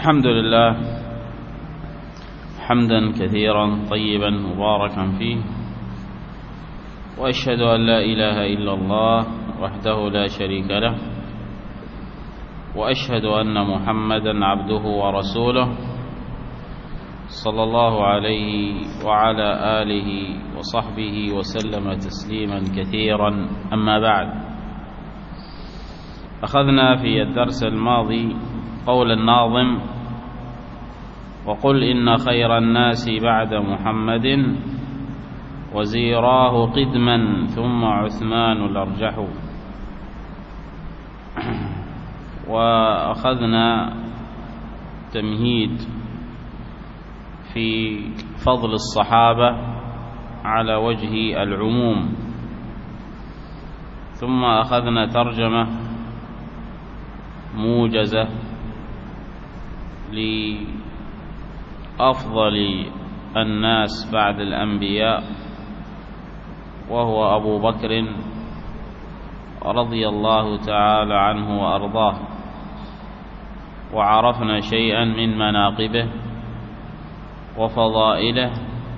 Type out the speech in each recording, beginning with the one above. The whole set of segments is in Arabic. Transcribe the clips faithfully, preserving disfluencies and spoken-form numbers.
الحمد لله حمدا كثيرا طيبا مباركا فيه، وأشهد أن لا إله إلا الله وحده لا شريك له، وأشهد أن محمدا عبده ورسوله صلى الله عليه وعلى آله وصحبه وسلم تسليما كثيرا. أما بعد، أخذنا في الدرس الماضي قول الناظم: وقل إن خير الناس بعد محمد وزيراه قدما ثم عثمان الأرجح. وأخذنا تمهيد في فضل الصحابة على وجه العموم، ثم أخذنا ترجمة موجزة لأفضل الناس بعد الأنبياء، وهو أبو بكر رضي الله تعالى عنه وأرضاه، وعرفنا شيئا من مناقبه وفضائله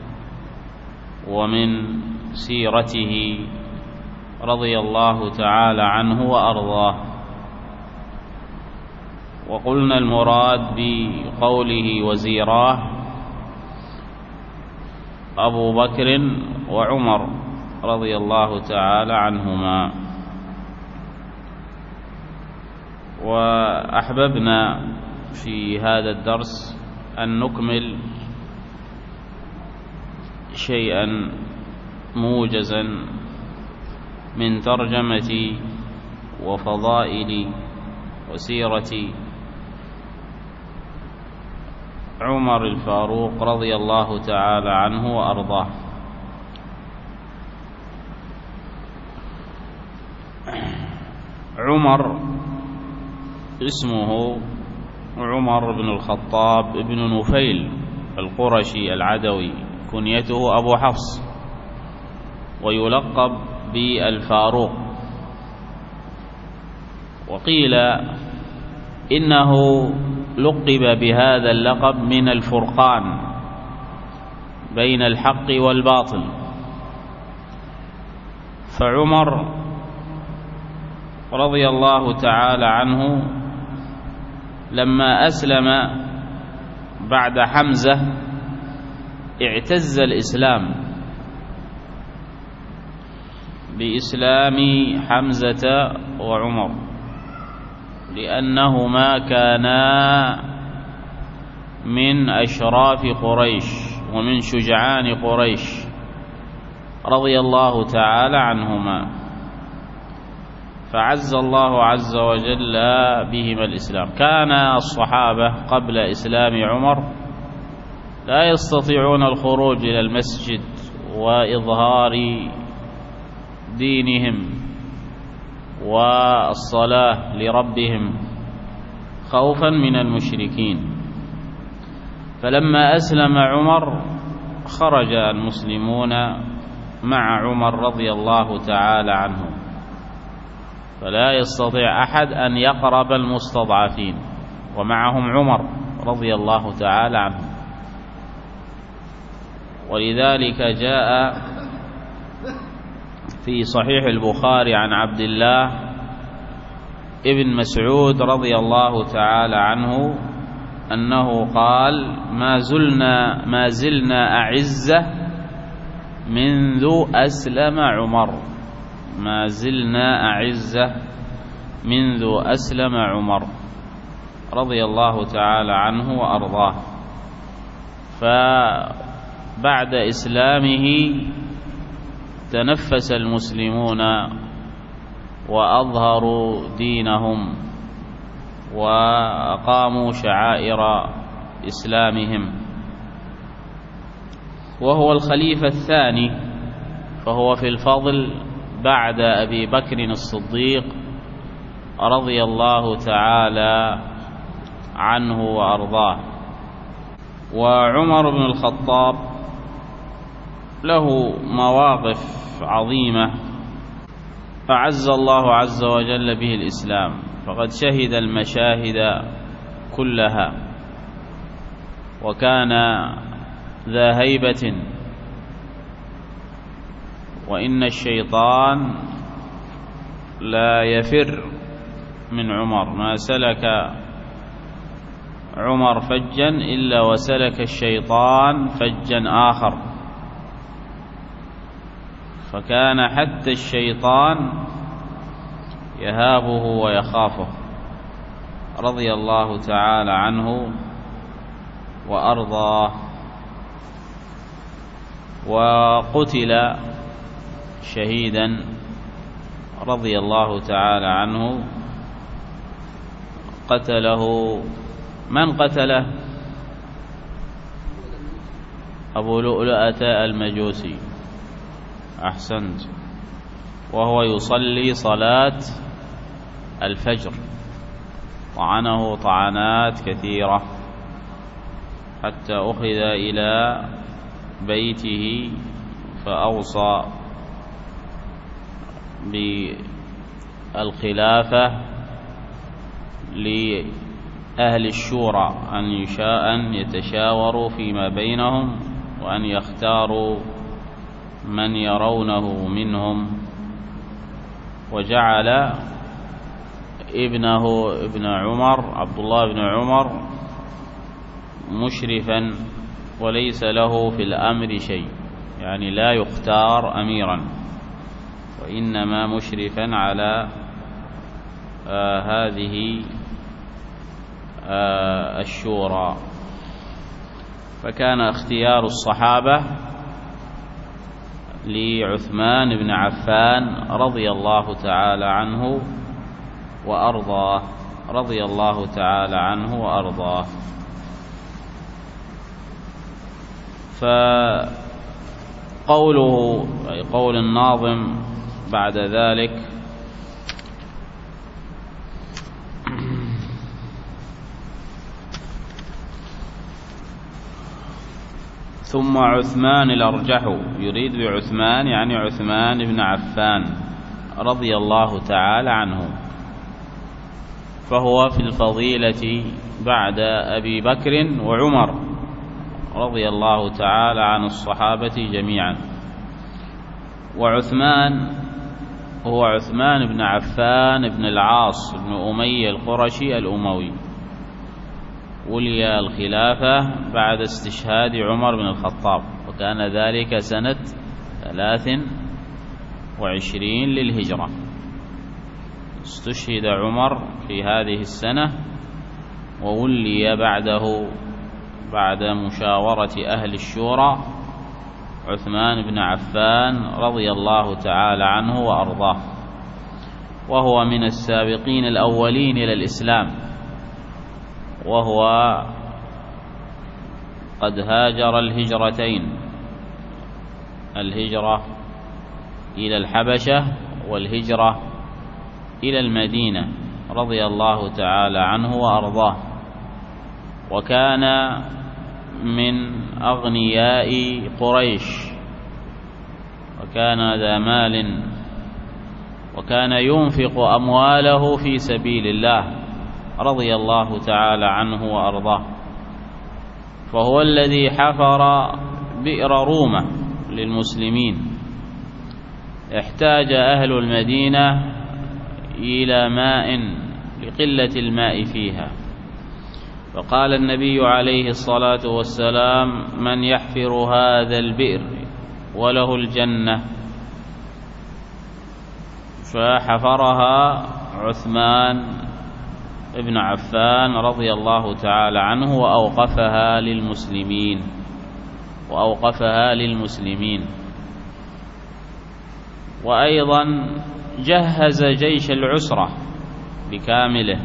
ومن سيرته رضي الله تعالى عنه وأرضاه. وقلنا المراد بقوله وزيراه أبو بكر وعمر رضي الله تعالى عنهما. وأحببنا في هذا الدرس أن نكمل شيئا موجزا من ترجمة وفضائل وسيرة عمر الفاروق رضي الله تعالى عنه وأرضاه. عمر اسمه عمر بن الخطاب بن نفيل القرشي العدوي، كنيته أبو حفص، ويلقب بالفاروق. وقيل إنه لقب بهذا اللقب من الفرقان بين الحق والباطل. فعمر رضي الله تعالى عنه لما أسلم بعد حمزة اعتز الإسلام بإسلام حمزة وعمر، لأنهما كانا من أشراف قريش ومن شجعان قريش رضي الله تعالى عنهما، فعز الله عز وجل بهما الإسلام. كان الصحابة قبل إسلام عمر لا يستطيعون الخروج إلى المسجد وإظهار دينهم والصلاة لربهم خوفا من المشركين. فلما أسلم عمر خرج المسلمون مع عمر رضي الله تعالى عنه، فلا يستطيع أحد أن يقرب المستضعفين، ومعهم عمر رضي الله تعالى عنه. ولذلك جاء في صحيح البخاري عن عبد الله ابن مسعود رضي الله تعالى عنه أنه قال: ما زلنا ما زلنا أعزة منذ أسلم عمر ما زلنا أعزة منذ أسلم عمر رضي الله تعالى عنه وأرضاه. فبعد إسلامه تنفس المسلمون وأظهروا دينهم وأقاموا شعائر إسلامهم. وهو الخليفة الثاني، فهو في الفضل بعد أبي بكر الصديق رضي الله تعالى عنه وأرضاه. وعمر بن الخطاب له مواقف عظيمة أعز الله عز وجل به الإسلام، فقد شهد المشاهد كلها وكان ذا هيبة، وإن الشيطان لا يفر من عمر، ما سلك عمر فجا إلا وسلك الشيطان فجا آخر، فكان حتى الشيطان يهابه ويخافه رضي الله تعالى عنه وأرضاه. وقتل شهيدا رضي الله تعالى عنه. قتله من قتله؟ أبو لؤلؤة المجوسي، أحسنت، وهو يصلي صلاة الفجر، طعنه طعنات كثيرة حتى أخذ إلى بيته فأوصى بالخلافة لأهل الشورى أن يشاء أن يتشاوروا فيما بينهم وأن يختاروا من يرونه منهم، وجعل ابنه ابن عمر عبد الله بن عمر مشرفا وليس له في الأمر شيء، يعني لا يختار أميرا وإنما مشرفا على آه هذه آه الشورى. فكان اختيار الصحابة لعثمان بن عفان رضي الله تعالى عنه وأرضاه رضي الله تعالى عنه وأرضاه. فقوله أي قول الناظم بعد ذلك: ثم عثمان الأرجح، يريد بعثمان يعني عثمان بن عفان رضي الله تعالى عنه، فهو في الفضيلة بعد أبي بكر وعمر رضي الله تعالى عن الصحابة جميعا. وعثمان هو عثمان بن عفان بن العاص بن أمية القرشي الأموي، ولي الخلافة بعد استشهاد عمر بن الخطاب، وكان ذلك سنة ثلاث وعشرين للهجرة. استشهد عمر في هذه السنة، وولي بعده بعد مشاورة أهل الشورى عثمان بن عفان رضي الله تعالى عنه وأرضاه، وهو من السابقين الأولين إلى الإسلام، وهو قد هاجر الهجرتين، الهجرة إلى الحبشة والهجرة إلى المدينة رضي الله تعالى عنه وأرضاه. وكان من أغنياء قريش، وكان ذا مال، وكان ينفق أمواله في سبيل الله رضي الله تعالى عنه وأرضاه. فهو الذي حفر بئر رومة للمسلمين، احتاج أهل المدينة إلى ماء لقلة الماء فيها، فقال النبي عليه الصلاة والسلام: من يحفر هذا البئر وله الجنة؟ فحفرها عثمان ابن عفان رضي الله تعالى عنه وأوقفها للمسلمين وأوقفها للمسلمين وأيضا جهز جيش العسرة بكامله،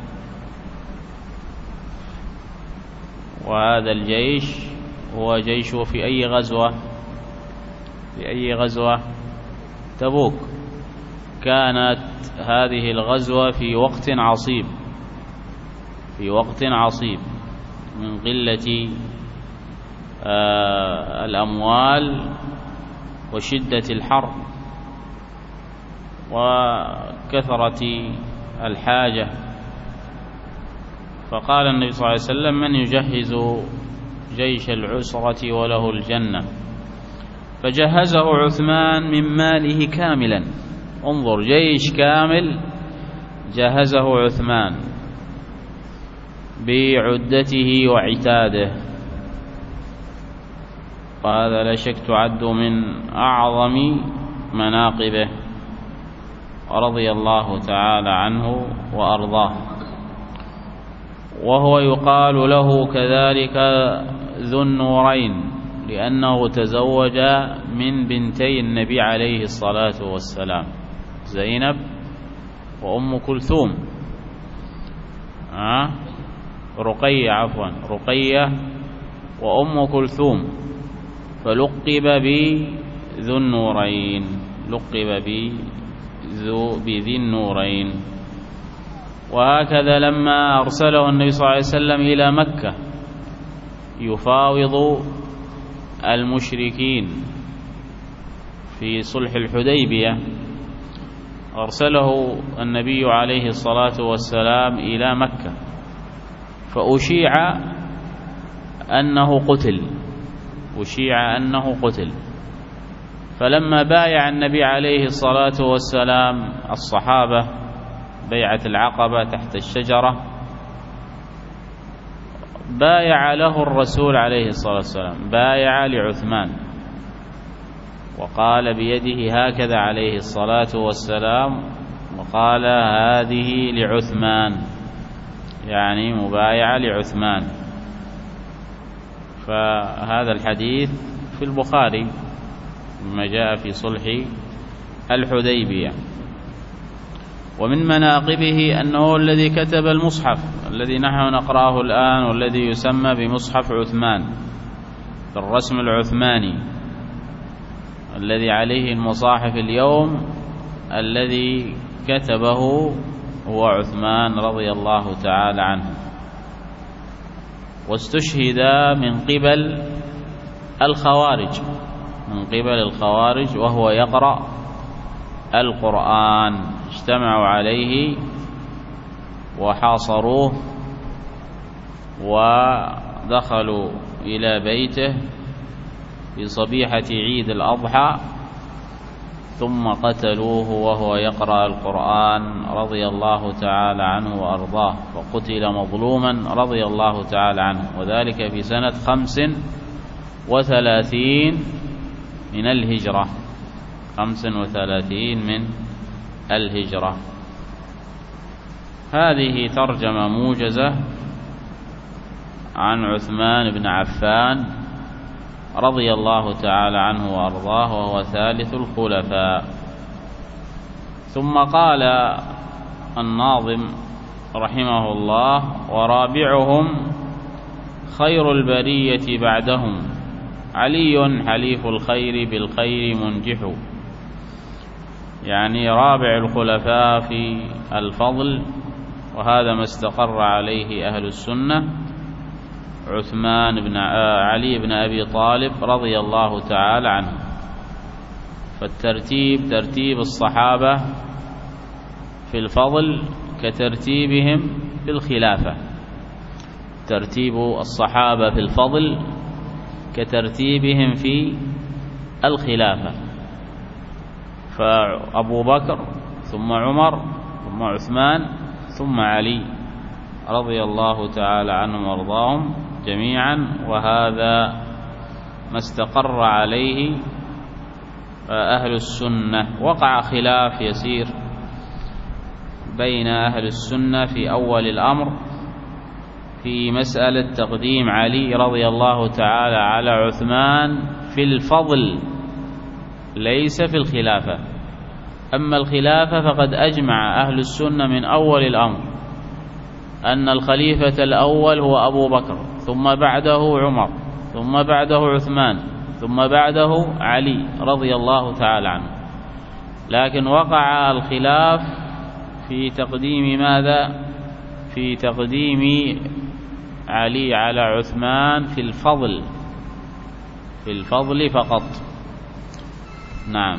وهذا الجيش هو جيش في أي غزوة في أي غزوة تبوك. كانت هذه الغزوة في وقت عصيب في وقت عصيب من قلة آه الأموال وشدة الحر وكثرة الحاجة. فقال النبي صلى الله عليه وسلم: من يجهز جيش العسرة وله الجنة، فجهزه عثمان من ماله كاملا. انظر، جيش كامل جهزه عثمان بعدته وعتاده، وهذا لا شك تعد من أعظم مناقبه رضي الله تعالى عنه وأرضاه. وهو يقال له كذلك ذو النورين، لأنه تزوج من بنتي النبي عليه الصلاة والسلام، زينب وأم كلثوم، آه؟ رقية عفوا رقية وأم كلثوم، فلقب بذو النورين، لقب بذي النورين. وهكذا لما أرسله النبي صلى الله عليه وسلم إلى مكة يفاوض المشركين في صلح الحديبية، أرسله النبي عليه الصلاة والسلام إلى مكة، فأشيع أنه قتل أشيع أنه قتل فلما بايع النبي عليه الصلاة والسلام الصحابة بيعة العقبة تحت الشجرة، بايع له الرسول عليه الصلاة والسلام، بايع لعثمان وقال بيده هكذا عليه الصلاة والسلام، وقال هذه لعثمان، يعني مبايعة لعثمان. فهذا الحديث في البخاري مما جاء في صلح الحديبية. ومن مناقبه أنه الذي كتب المصحف الذي نحن نقرأه الآن، والذي يسمى بمصحف عثمان بالرسم العثماني، الذي عليه المصاحف اليوم، الذي كتبه هو عثمان رضي الله تعالى عنه. واستشهد من قبل الخوارج من قبل الخوارج وهو يقرأ القرآن، اجتمعوا عليه وحاصروه ودخلوا إلى بيته في صبيحة عيد الأضحى، ثم قتلوه وهو يقرأ القرآن رضي الله تعالى عنه وأرضاه، وقتل مظلوما رضي الله تعالى عنه، وذلك في سنة خمس وثلاثين من الهجرة خمس وثلاثين من الهجرة. هذه ترجمة موجزة عن عثمان بن عفان رضي الله تعالى عنه وأرضاه، وهو ثالث الخلفاء. ثم قال الناظم رحمه الله: ورابعهم خير البرية بعدهم، علي حليف الخير بالخير منجح. يعني رابع الخلفاء في الفضل، وهذا ما استقر عليه أهل السنة، عثمان بن علي بن أبي طالب رضي الله تعالى عنه. فالترتيب ترتيب الصحابة في الفضل كترتيبهم في الخلافة، ترتيب الصحابة في الفضل كترتيبهم في الخلافة. فأبو بكر ثم عمر ثم عثمان ثم علي رضي الله تعالى عنهم وارضاهم جميعا، وهذا ما استقر عليه أهل السنة. وقع خلاف يسير بين أهل السنة في أول الأمر في مسألة تقديم علي رضي الله تعالى على عثمان في الفضل، ليس في الخلافة. أما الخلافة فقد أجمع أهل السنة من أول الأمر أن الخليفة الأول هو أبو بكر، ثم بعده عمر، ثم بعده عثمان، ثم بعده علي رضي الله تعالى عنه. لكن وقع الخلاف في تقديم ماذا؟ في تقديم علي على عثمان في الفضل، في الفضل فقط. نعم.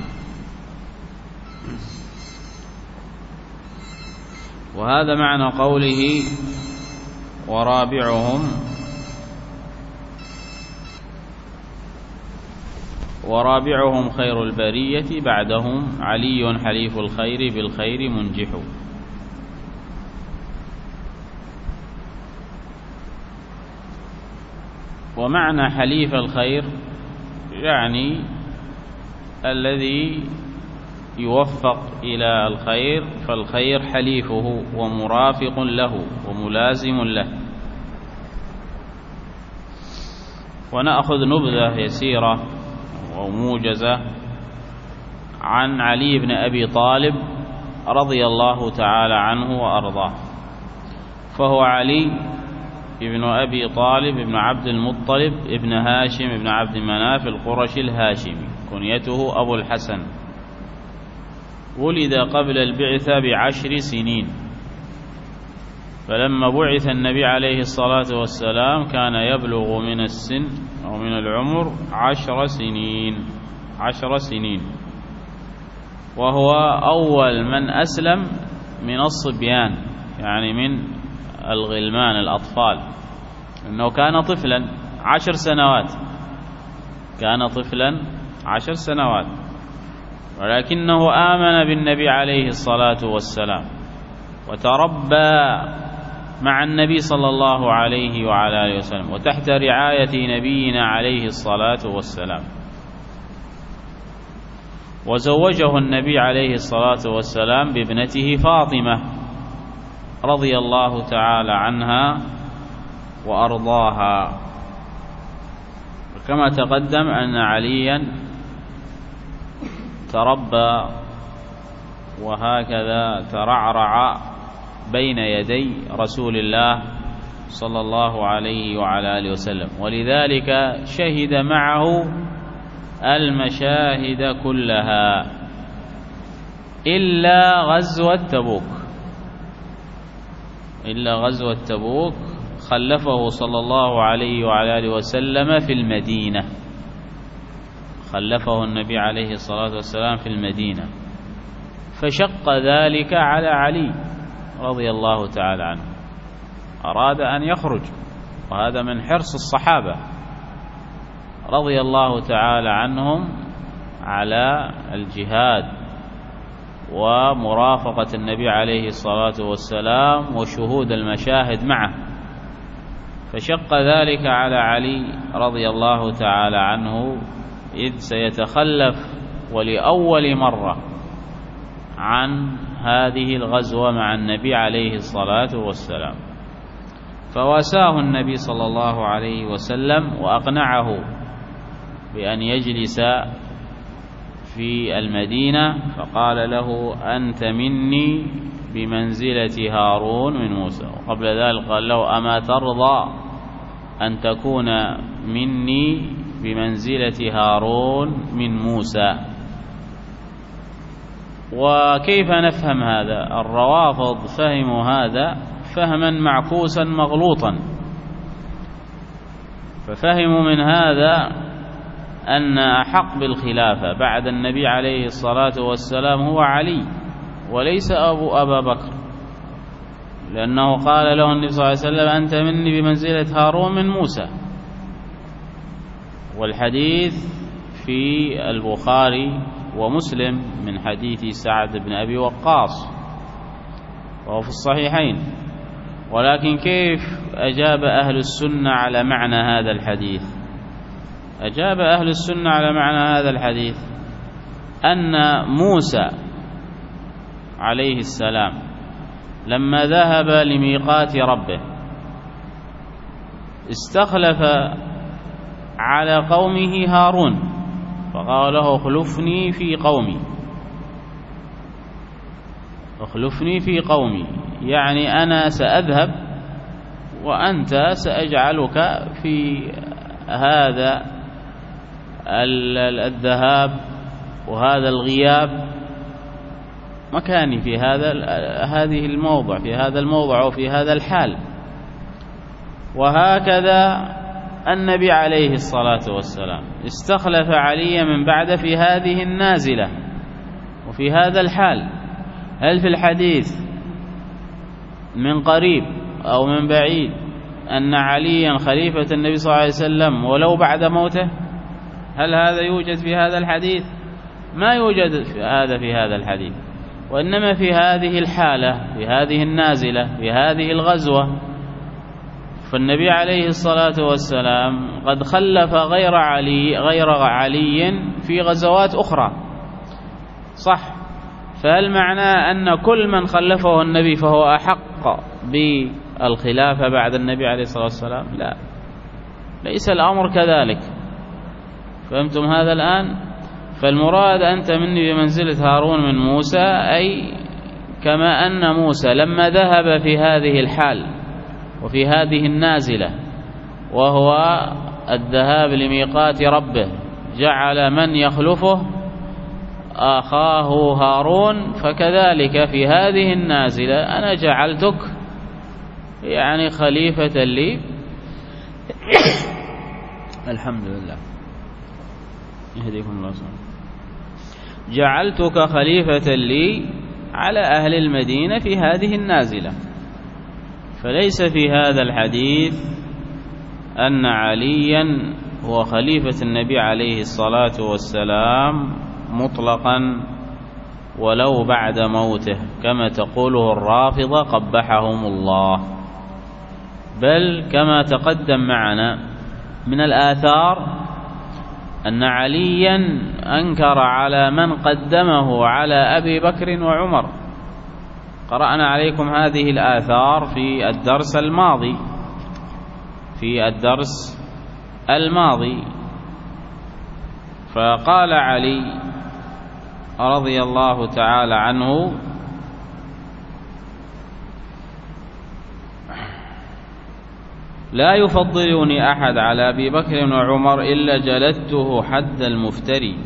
وهذا معنى قوله ورابعهم ورابعهم خير البرية بعدهم علي حليف الخير بالخير منجح. ومعنى حليف الخير يعني الذي يوفق إلى الخير، فالخير حليفه ومرافق له وملازم له. ونأخذ نبذة يسيرة وموجزة عن علي بن أبي طالب رضي الله تعالى عنه وأرضاه. فهو علي ابن أبي طالب ابن عبد المطلب ابن هاشم ابن عبد مناف القرشي الهاشمي، كنيته أبو الحسن. ولد قبل البعثة بعشر سنين، فلما بعث النبي عليه الصلاة والسلام كان يبلغ من السن أو من العمر عشر سنين عشر سنين وهو أول من أسلم من الصبيان، يعني من الغلمان الأطفال، إنه كان طفلا عشر سنوات كان طفلا عشر سنوات ولكنه آمن بالنبي عليه الصلاة والسلام وتربى مع النبي صلى الله عليه وعلى آله وسلم وتحت رعاية نبينا عليه الصلاة والسلام. وزوجه النبي عليه الصلاة والسلام بابنته فاطمة رضي الله تعالى عنها وأرضاها. وكما تقدم أن عليا تربى وهكذا ترعرع بين يدي رسول الله صلى الله عليه وعلى آله وسلم، ولذلك شهد معه المشاهد كلها إلا غزوة تبوك إلا غزوة تبوك خلفه صلى الله عليه وعلى آله وسلم في المدينة خلفه النبي عليه الصلاة والسلام في المدينة، فشق ذلك على علي رضي الله تعالى عنه، أراد أن يخرج، وهذا من حرص الصحابة رضي الله تعالى عنهم على الجهاد ومرافقة النبي عليه الصلاة والسلام وشهود المشاهد معه، فشق ذلك على علي رضي الله تعالى عنه، إذ سيتخلف ولأول مرة عن هذه الغزوة مع النبي عليه الصلاة والسلام. فواساه النبي صلى الله عليه وسلم وأقنعه بأن يجلس في المدينة، فقال له: أنت مني بمنزلة هارون من موسى. وقبل ذلك قال له: أما ترضى أن تكون مني بمنزلة هارون من موسى. وكيف نفهم هذا؟ الروافض فهموا هذا فهما معكوسا مغلوطا، ففهموا من هذا أن أحق بالخلافة بعد النبي عليه الصلاة والسلام هو علي وليس أبو أبا بكر، لأنه قال له النبي صلى الله عليه وسلم: أنت مني بمنزلة هارون من موسى. والحديث في البخاري ومسلم من حديث سعد بن أبي وقاص وهو في الصحيحين. ولكن كيف أجاب أهل السنة على معنى هذا الحديث؟ أجاب أهل السنة على معنى هذا الحديث أن موسى عليه السلام لما ذهب لميقات ربه استخلف على قومه هارون، فقال له: اخلفني في قومي اخلفني في قومي يعني أنا سأذهب وأنت سأجعلك في هذا الذهاب وهذا الغياب مكاني في هذا هذه الموضع في هذا الموضع وفي هذا الحال. وهكذا النبي عليه الصلاة والسلام استخلف علي من بعد في هذه النازلة وفي هذا الحال. هل في الحديث من قريب أو من بعيد أن عليا خليفة النبي صلى الله عليه وسلم ولو بعد موته؟ هل هذا يوجد في هذا الحديث؟ ما يوجد في هذا في هذا الحديث، وإنما في هذه الحالة، في هذه النازلة، في هذه الغزوة. فالنبي عليه الصلاة والسلام قد خلف غير علي غير علي في غزوات أخرى، صح؟ فهل معناه أن كل من خلفه النبي فهو أحق بالخلافة بعد النبي عليه الصلاة والسلام؟ لا، ليس الأمر كذلك. فهمتم هذا الآن؟ فالمراد أنت مني بمنزلة هارون من موسى، أي كما أن موسى لما ذهب في هذه الحال وفي هذه النازلة وهو الذهاب لميقات ربه جعل من يخلفه أخاه هارون، فكذلك في هذه النازلة أنا جعلتك يعني خليفة لي. الحمد لله، يهديكم الله سبحانه. جعلتك خليفة لي على أهل المدينة في هذه النازلة. فليس في هذا الحديث أن عليا هو خليفة النبي عليه الصلاة والسلام مطلقا ولو بعد موته كما تقوله الرافضة قبحهم الله، بل كما تقدم معنا من الآثار أن عليا أنكر على من قدمه على أبي بكر وعمر. قرأنا عليكم هذه الآثار في الدرس الماضي في الدرس الماضي فقال علي رضي الله تعالى عنه: لا يفضلني أحد على أبي بكر وعمر إلا جلدته حد المفتري.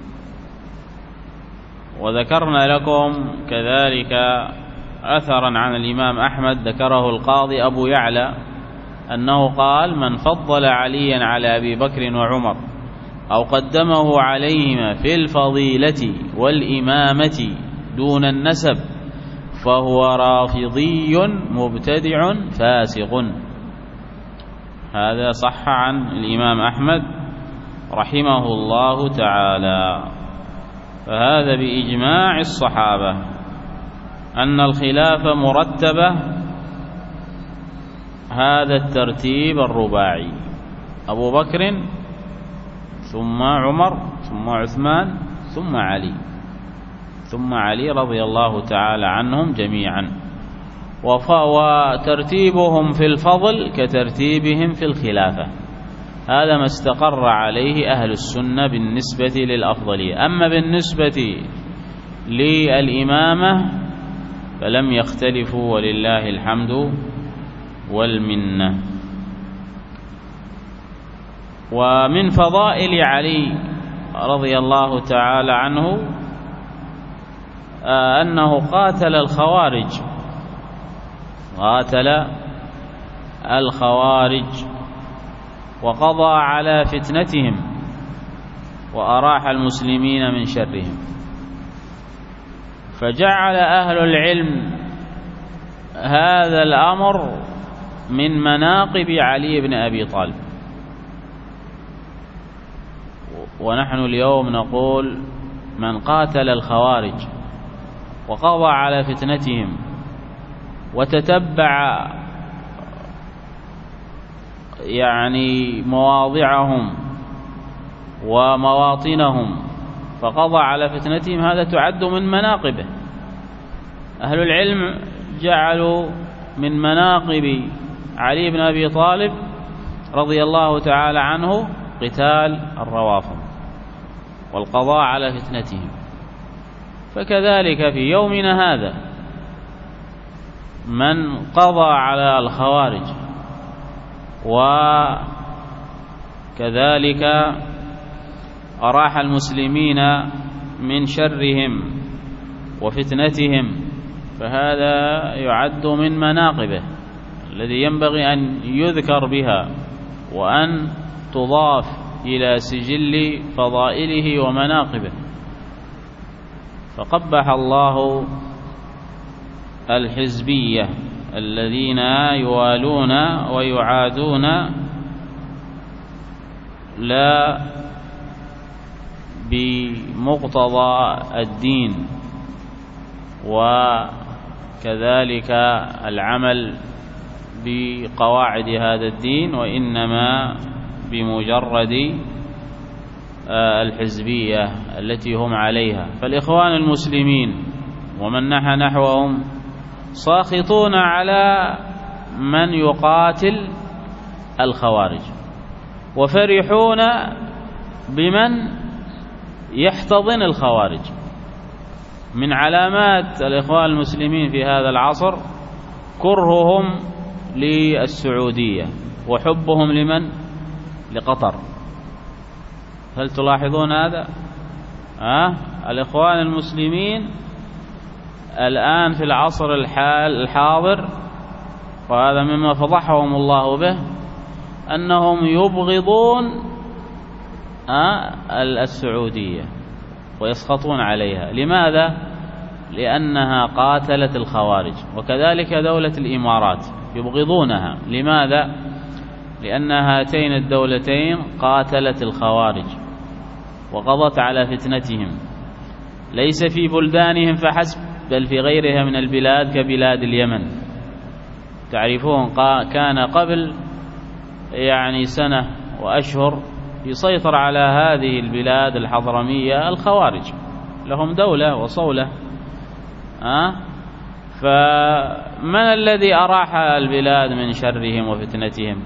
وذكرنا لكم كذلك أثرا عن الإمام أحمد ذكره القاضي أبو يعلى أنه قال: من فضل عليا على أبي بكر وعمر أو قدمه عليهما في الفضيلة والإمامة دون النسب فهو رافضي مبتدع فاسق. هذا صح عن الإمام أحمد رحمه الله تعالى. فهذا بإجماع الصحابة أن الخلافة مرتبة هذا الترتيب الرباعي: أبو بكر ثم عمر ثم عثمان ثم علي ثم علي رضي الله تعالى عنهم جميعا. وترتيبهم في الفضل كترتيبهم في الخلافة. هذا ما استقر عليه أهل السنة بالنسبة للأفضلية. أما بالنسبة للإمامة فلم يختلفوا ولله الحمد والمنة. ومن فضائل علي رضي الله تعالى عنه أنه قاتل الخوارج قاتل الخوارج وقضى على فتنتهم وأراح المسلمين من شرهم. فجعل أهل العلم هذا الأمر من مناقب علي بن أبي طالب. ونحن اليوم نقول: من قاتل الخوارج وقضى على فتنتهم وتتبع يعني مواضعهم ومواطنهم فقضى على فتنتهم، هذا تعد من مناقبه. أهل العلم جعلوا من مناقب علي بن أبي طالب رضي الله تعالى عنه قتال الروافض والقضاء على فتنتهم. فكذلك في يومنا هذا من قضى على الخوارج وكذلك أراح المسلمين من شرهم وفتنتهم فهذا يعد من مناقبه الذي ينبغي أن يذكر بها وأن تضاف إلى سجل فضائله ومناقبه. فقبح الله الحزبية الذين يوالون ويعادون لا بمقتضى الدين وكذلك العمل بقواعد هذا الدين، وإنما بمجرد الحزبية التي هم عليها. فالإخوان المسلمين ومن نحى نحوهم ساخطون على من يقاتل الخوارج، وفرحون بمن يحتضن الخوارج. من علامات الإخوان المسلمين في هذا العصر كرههم للسعودية وحبهم لمن؟ لقطر. هل تلاحظون هذا؟ أه؟ الإخوان المسلمين الآن في العصر الحال الحاضر، وهذا مما فضحهم الله به، أنهم يبغضون أه؟ السعودية ويسخطون عليها. لماذا؟ لأنها قاتلت الخوارج، وكذلك دولة الإمارات يبغضونها. لماذا؟ لأن هاتين الدولتين قاتلت الخوارج وقضت على فتنتهم، ليس في بلدانهم فحسب بل في غيرها من البلاد كبلاد اليمن. تعرفون كان قبل يعني سنة وأشهر يسيطر على هذه البلاد الحضرمية الخوارج، لهم دولة وصولة. أه؟ فمن الذي أراح البلاد من شرهم وفتنتهم؟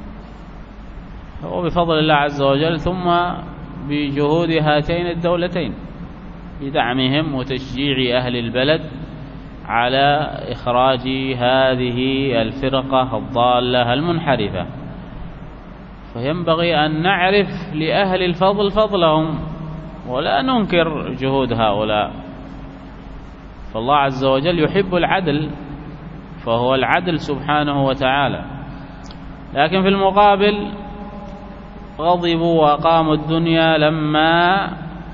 هو بفضل الله عز وجل، ثم بجهود هاتين الدولتين بدعمهم وتشجيع أهل البلد على إخراج هذه الفرقة الضالة المنحرفة. فينبغي أن نعرف لأهل الفضل فضلهم ولا ننكر جهود هؤلاء. فالله عز وجل يحب العدل، فهو العدل سبحانه وتعالى. لكن في المقابل غضبوا وأقاموا الدنيا لما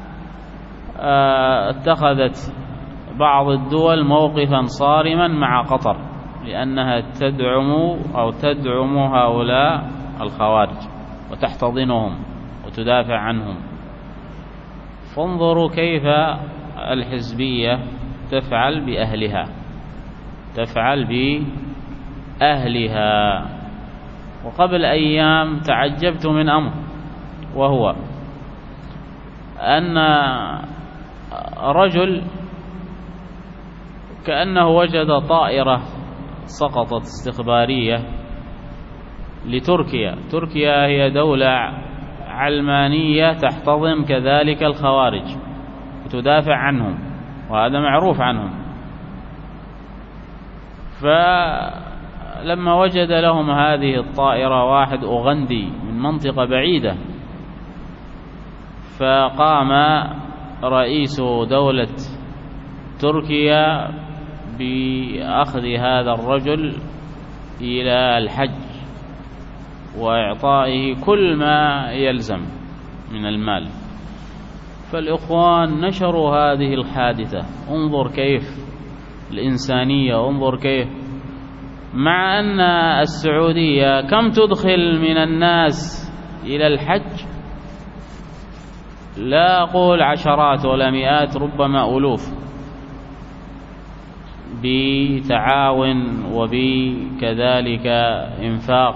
اتخذت بعض الدول موقفا صارما مع قطر، لأنها تدعم أو تدعم هؤلاء الخوارج وتحتضنهم وتدافع عنهم. فانظروا كيف الحزبية تفعل بأهلها، تفعل بأهلها. وقبل أيام تعجبت من أمر، وهو أن رجل كأنه وجد طائرة سقطت استخبارية لتركيا. تركيا هي دولة علمانية تحتضن كذلك الخوارج وتدافع عنهم، وهذا معروف عنهم. فلما وجد لهم هذه الطائرة واحد أوغندي من منطقة بعيدة، فقام رئيس دولة تركيا بأخذ هذا الرجل إلى الحج وإعطائه كل ما يلزم من المال. فالإخوان نشروا هذه الحادثة. انظر كيف الإنسانية، انظر كيف، مع أن السعودية كم تدخل من الناس إلى الحج، لا أقول عشرات ولا مئات، ربما ألوف، بتعاون وبكذلك إنفاق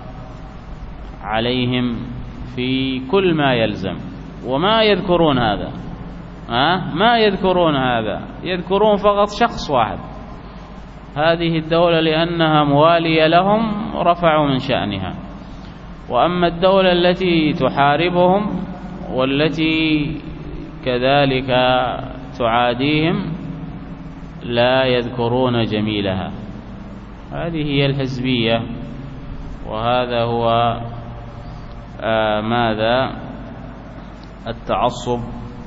عليهم في كل ما يلزم. وما يذكرون هذا، أه؟ ما يذكرون هذا، يذكرون فقط شخص واحد. هذه الدولة لأنها موالية لهم رفعوا من شأنها، وأما الدولة التي تحاربهم والتي كذلك تعاديهم لا يذكرون جميلها. هذه هي الحزبية، وهذا هو آه ماذا التعصب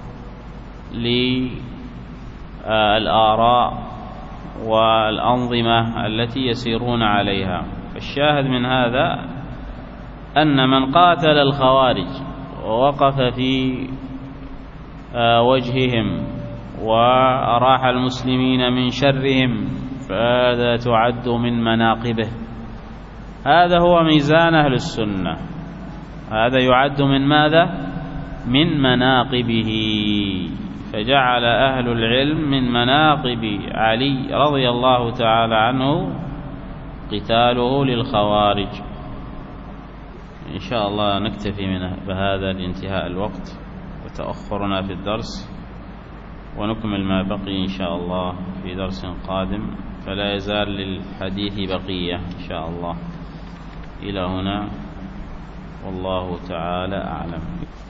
للآراء والأنظمة التي يسيرون عليها. فالشاهد من هذا أن من قاتل الخوارج ووقف في آه وجههم وأراح المسلمين من شرهم فهذا تعد من مناقبه. هذا هو ميزان أهل السنة، هذا يعد من ماذا؟ من مناقبه، فجعل أهل العلم من مناقب علي رضي الله تعالى عنه قتاله للخوارج. إن شاء الله نكتفي من بهذا لانتهاء الوقت وتأخرنا في الدرس، ونكمل ما بقي إن شاء الله في درس قادم، فلا يزال للحديث بقية إن شاء الله. إلى هنا والله تعالى أعلم.